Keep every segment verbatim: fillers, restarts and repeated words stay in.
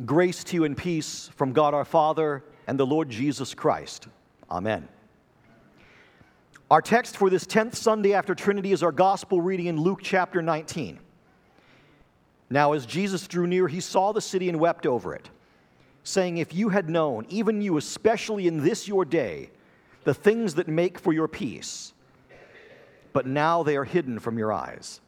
Grace to you and peace from God our Father and the Lord Jesus Christ. Amen. Our text for this tenth Sunday after Trinity is our gospel reading in Luke chapter nineteen. Now as Jesus drew near, he saw the city and wept over it, saying, "If you had known, even you, especially in this your day, the things that make for your peace, but now they are hidden from your eyes."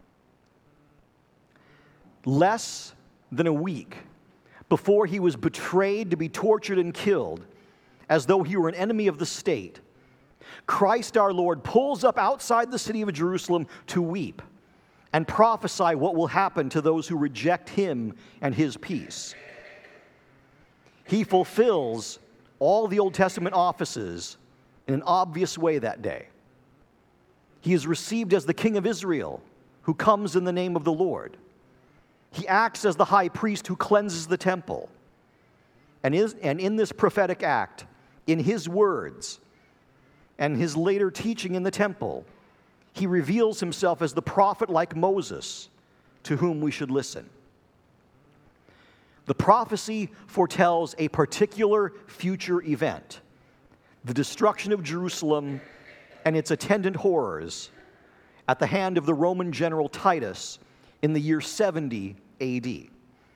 Less than a week before he was betrayed to be tortured and killed, as though he were an enemy of the state, Christ our Lord pulls up outside the city of Jerusalem to weep and prophesy what will happen to those who reject him and his peace. He fulfills all the Old Testament offices in an obvious way that day. He is received as the King of Israel, who comes in the name of the Lord. He acts as the high priest who cleanses the temple. And, is, and in this prophetic act, in his words and his later teaching in the temple, he reveals himself as the prophet like Moses, to whom we should listen. The prophecy foretells a particular future event, the destruction of Jerusalem and its attendant horrors at the hand of the Roman general Titus in the year seventy A D.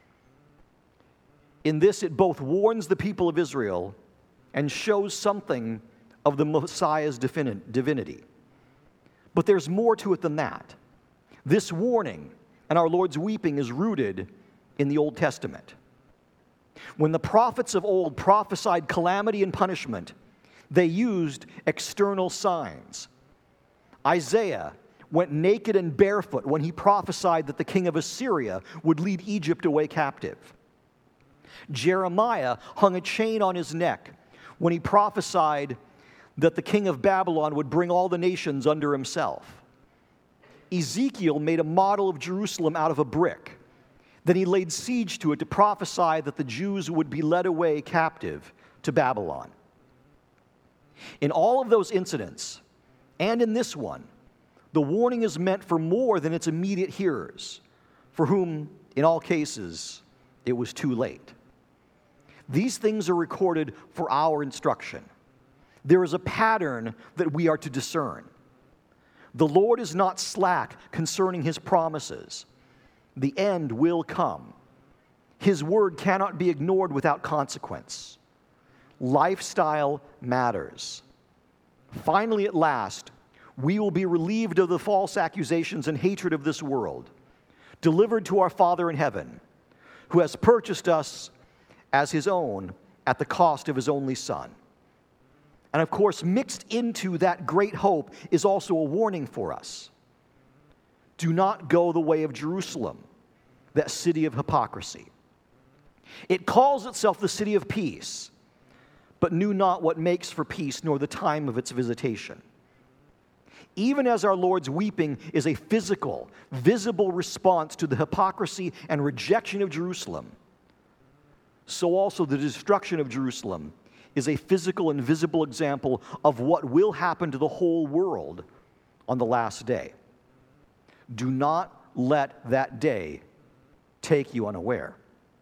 In this, it both warns the people of Israel and shows something of the Messiah's divinity. But there's more to it than that. This warning and our Lord's weeping is rooted in the Old Testament. When the prophets of old prophesied calamity and punishment, they used external signs. Isaiah went naked and barefoot when he prophesied that the king of Assyria would lead Egypt away captive. Jeremiah hung a chain on his neck when he prophesied that the king of Babylon would bring all the nations under himself. Ezekiel made a model of Jerusalem out of a brick. Then he laid siege to it to prophesy that the Jews would be led away captive to Babylon. In all of those incidents, and in this one, the warning is meant for more than its immediate hearers, for whom, in all cases, it was too late. These things are recorded for our instruction. There is a pattern that we are to discern. The Lord is not slack concerning his promises. The end will come. His word cannot be ignored without consequence. Lifestyle matters. Finally, at last, we will be relieved of the false accusations and hatred of this world, delivered to our Father in heaven, who has purchased us as his own at the cost of his only Son. And of course, mixed into that great hope is also a warning for us. Do not go the way of Jerusalem, that city of hypocrisy. It calls itself the city of peace, but knew not what makes for peace, nor the time of its visitation. Even as our Lord's weeping is a physical, visible response to the hypocrisy and rejection of Jerusalem, so also the destruction of Jerusalem is a physical and visible example of what will happen to the whole world on the last day. Do not let that day take you unaware.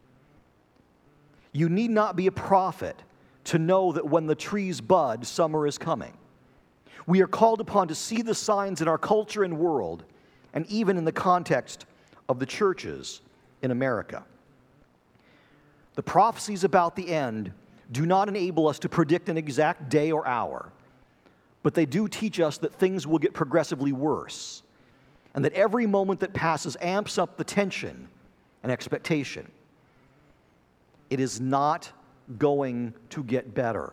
You need not be a prophet to know that when the trees bud, summer is coming. We are called upon to see the signs in our culture and world, and even in the context of the churches in America. The prophecies about the end do not enable us to predict an exact day or hour, but they do teach us that things will get progressively worse, and that every moment that passes amps up the tension and expectation. It is not going to get better.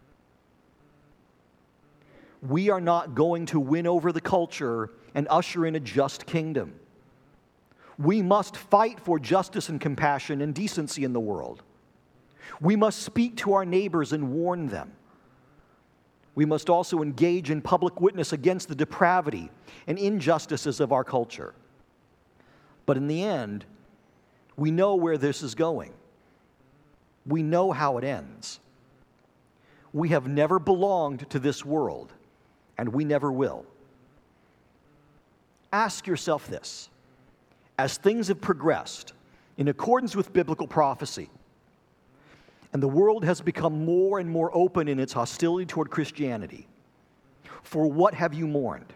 We are not going to win over the culture and usher in a just kingdom. We must fight for justice and compassion and decency in the world. We must speak to our neighbors and warn them. We must also engage in public witness against the depravity and injustices of our culture. But in the end, we know where this is going. We know how it ends. We have never belonged to this world, and we never will. Ask yourself this. As things have progressed, in accordance with biblical prophecy. And the world has become more and more open in its hostility toward Christianity. For what have you mourned?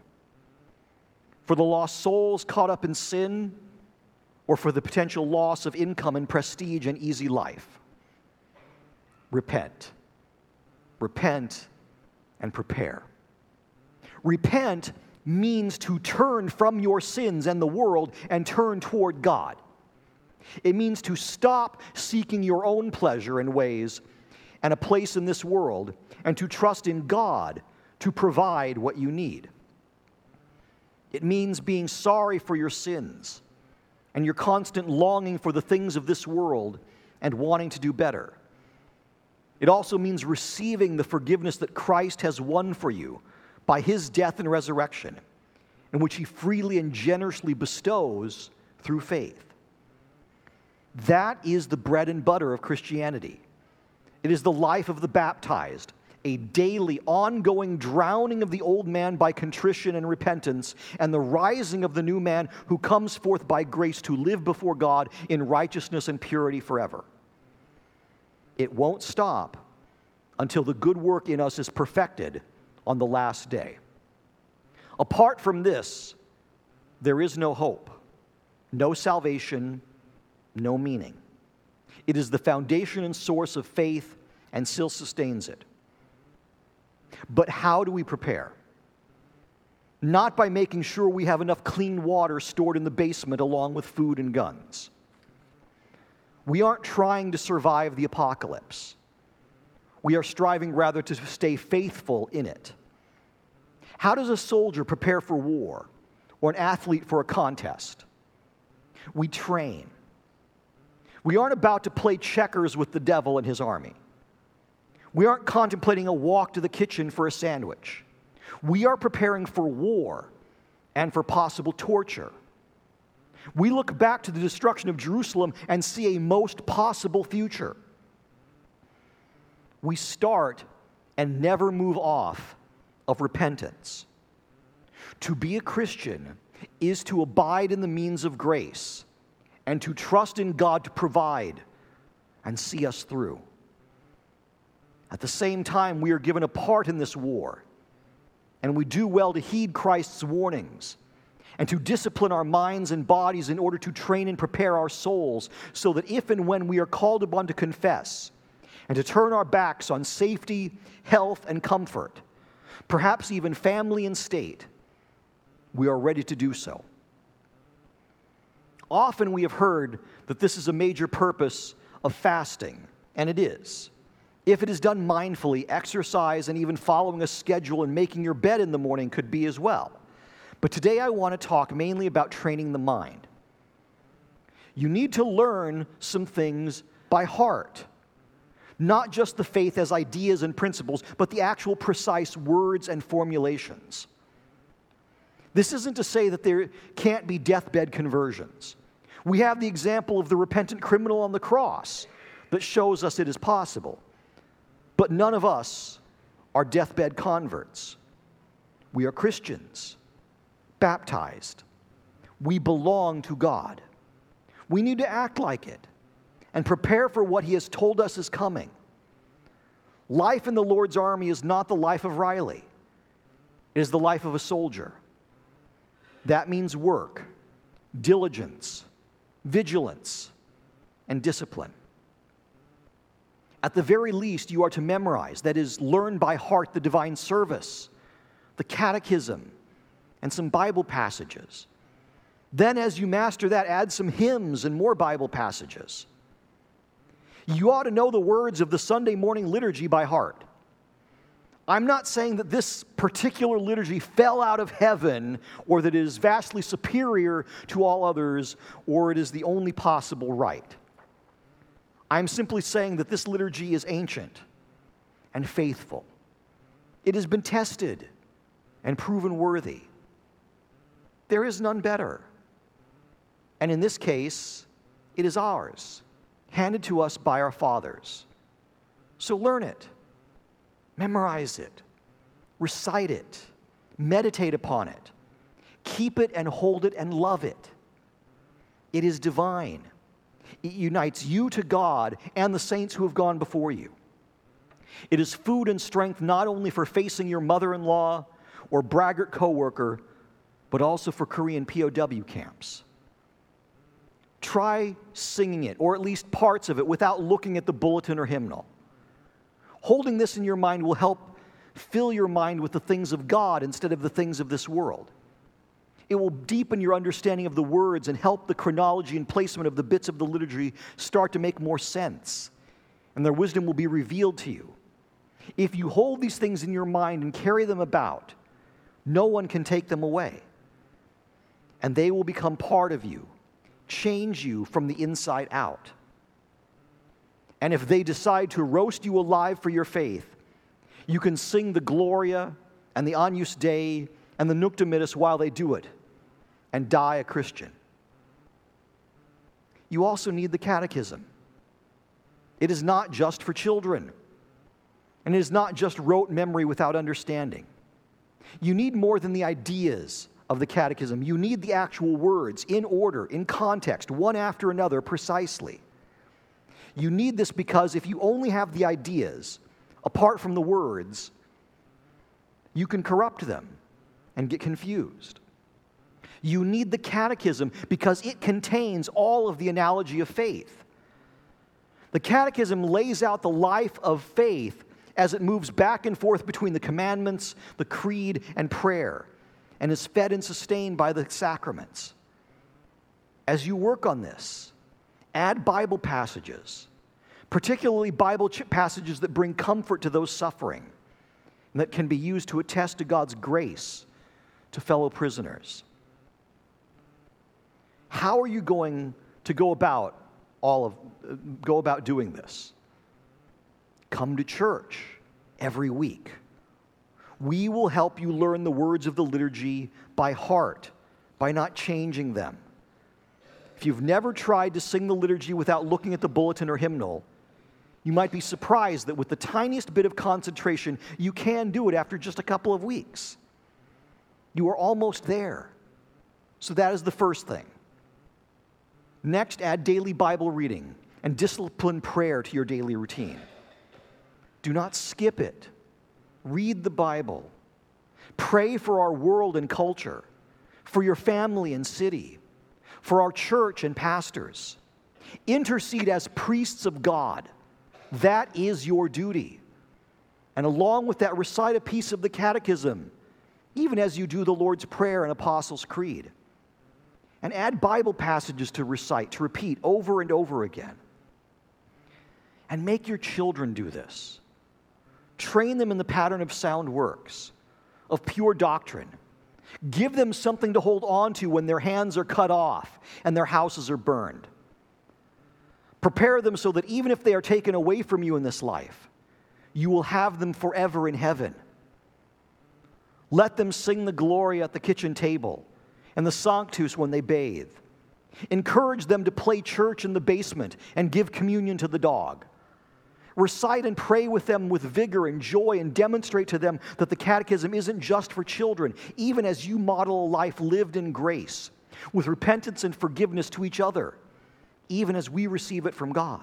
For the lost souls caught up in sin, or for the potential loss of income and prestige and easy life? Repent. Repent and prepare. Repent means to turn from your sins and the world and turn toward God. It means to stop seeking your own pleasure and ways and a place in this world and to trust in God to provide what you need. It means being sorry for your sins and your constant longing for the things of this world and wanting to do better. It also means receiving the forgiveness that Christ has won for you by his death and resurrection, in which he freely and generously bestows through faith. That is the bread and butter of Christianity. It is the life of the baptized, a daily, ongoing drowning of the old man by contrition and repentance, and the rising of the new man who comes forth by grace to live before God in righteousness and purity forever. It won't stop until the good work in us is perfected on the last day. Apart from this, there is no hope, no salvation, no meaning. It is the foundation and source of faith and still sustains it. But how do we prepare? Not by making sure we have enough clean water stored in the basement along with food and guns. We aren't trying to survive the apocalypse. We are striving rather to stay faithful in it. How does a soldier prepare for war or an athlete for a contest? We train. We aren't about to play checkers with the devil and his army. We aren't contemplating a walk to the kitchen for a sandwich. We are preparing for war and for possible torture. We look back to the destruction of Jerusalem and see a most possible future. We start and never move off of repentance. To be a Christian is to abide in the means of grace and to trust in God to provide and see us through. At the same time, we are given a part in this war, and we do well to heed Christ's warnings and to discipline our minds and bodies in order to train and prepare our souls so that if and when we are called upon to confess and to turn our backs on safety, health, and comfort, perhaps even family and state, we are ready to do so. Often we have heard that this is a major purpose of fasting, and it is. If it is done mindfully, exercise and even following a schedule and making your bed in the morning could be as well. But today I want to talk mainly about training the mind. You need to learn some things by heart. Not just the faith as ideas and principles, but the actual precise words and formulations. This isn't to say that there can't be deathbed conversions. We have the example of the repentant criminal on the cross that shows us it is possible. But none of us are deathbed converts. We are Christians, baptized. We belong to God. We need to act like it and prepare for what He has told us is coming. Life in the Lord's army is not the life of Riley. It is the life of a soldier. That means work, diligence, vigilance, and discipline. At the very least, you are to memorize, that is, learn by heart the divine service, the catechism, and some Bible passages. Then, as you master that, add some hymns and more Bible passages. You ought to know the words of the Sunday morning liturgy by heart. I'm not saying that this particular liturgy fell out of heaven or that it is vastly superior to all others or it is the only possible right. I'm simply saying that this liturgy is ancient and faithful. It has been tested and proven worthy. There is none better. And in this case, it is ours, handed to us by our fathers. So learn it, memorize it, recite it, meditate upon it, keep it and hold it and love it. It is divine. It unites you to God and the saints who have gone before you. It is food and strength not only for facing your mother-in-law or braggart coworker, but also for Korean P O W camps. Try singing it, or at least parts of it, without looking at the bulletin or hymnal. Holding this in your mind will help fill your mind with the things of God instead of the things of this world. It will deepen your understanding of the words and help the chronology and placement of the bits of the liturgy start to make more sense, and their wisdom will be revealed to you. If you hold these things in your mind and carry them about, no one can take them away, and they will become part of you, change you from the inside out. And if they decide to roast you alive for your faith, you can sing the Gloria and the Agnus Dei and the Nunc Dimittis while they do it, and die a Christian. You also need the Catechism. It is not just for children, and it is not just rote memory without understanding. You need more than the ideas of the Catechism. You need the actual words in order, in context, one after another, precisely. You need this because if you only have the ideas, apart from the words, you can corrupt them and get confused. You need the Catechism because it contains all of the analogy of faith. The Catechism lays out the life of faith as it moves back and forth between the commandments, the creed, and prayer, and is fed and sustained by the sacraments. As you work on this, add Bible passages, particularly Bible passages that bring comfort to those suffering and that can be used to attest to God's grace to fellow prisoners. How are you going to go about all of uh, go about doing this? Come to church every week. We will help you learn the words of the liturgy by heart, by not changing them. If you've never tried to sing the liturgy without looking at the bulletin or hymnal, you might be surprised that with the tiniest bit of concentration, you can do it after just a couple of weeks. You are almost there. So that is the first thing. Next, add daily Bible reading and disciplined prayer to your daily routine. Do not skip it. Read the Bible. Pray for our world and culture, for your family and city, for our church and pastors. Intercede as priests of God. That is your duty. And along with that, recite a piece of the Catechism, even as you do the Lord's Prayer and Apostles' Creed. And add Bible passages to recite, to repeat over and over again. And make your children do this. Train them in the pattern of sound works, of pure doctrine. Give them something to hold on to when their hands are cut off and their houses are burned. Prepare them so that even if they are taken away from you in this life, you will have them forever in heaven. Let them sing the Gloria at the kitchen table and the Sanctus when they bathe. Encourage them to play church in the basement and give communion to the dog. Recite and pray with them with vigor and joy and demonstrate to them that the Catechism isn't just for children, even as you model a life lived in grace, with repentance and forgiveness to each other, even as we receive it from God.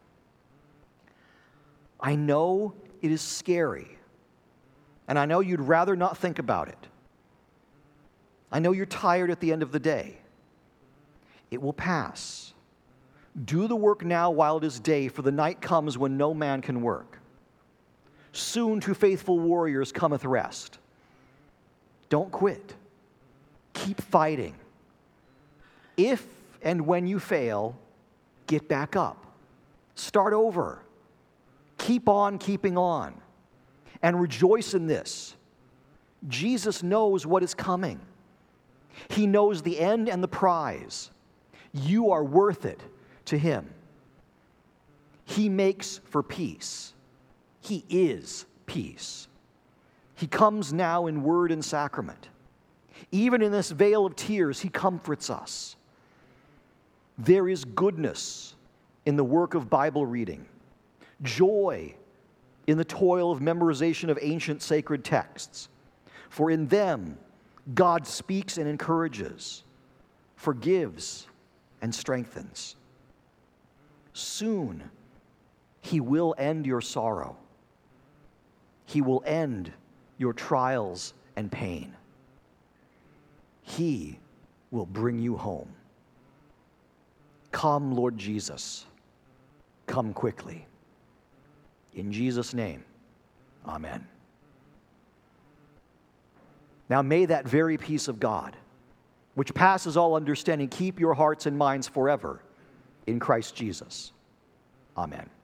I know it is scary, and I know you'd rather not think about it. I know you're tired at the end of the day. It will pass. Do the work now while it is day, for the night comes when no man can work. Soon to faithful warriors cometh rest. Don't quit. Keep fighting. If and when you fail, get back up. Start over. Keep on keeping on. And rejoice in this. Jesus knows what is coming. He knows the end and the prize. You are worth it to Him. He makes for peace. He is peace. He comes now in word and sacrament. Even in this vale of tears, He comforts us. There is goodness in the work of Bible reading, joy in the toil of memorization of ancient sacred texts. For in them, God speaks and encourages, forgives and strengthens. soon He will end your sorrow. He will end your trials and pain. He will bring you home. Come, Lord Jesus. Come quickly. In Jesus' name, amen. Now may that very peace of God, which passes all understanding, keep your hearts and minds forever in Christ Jesus. Amen.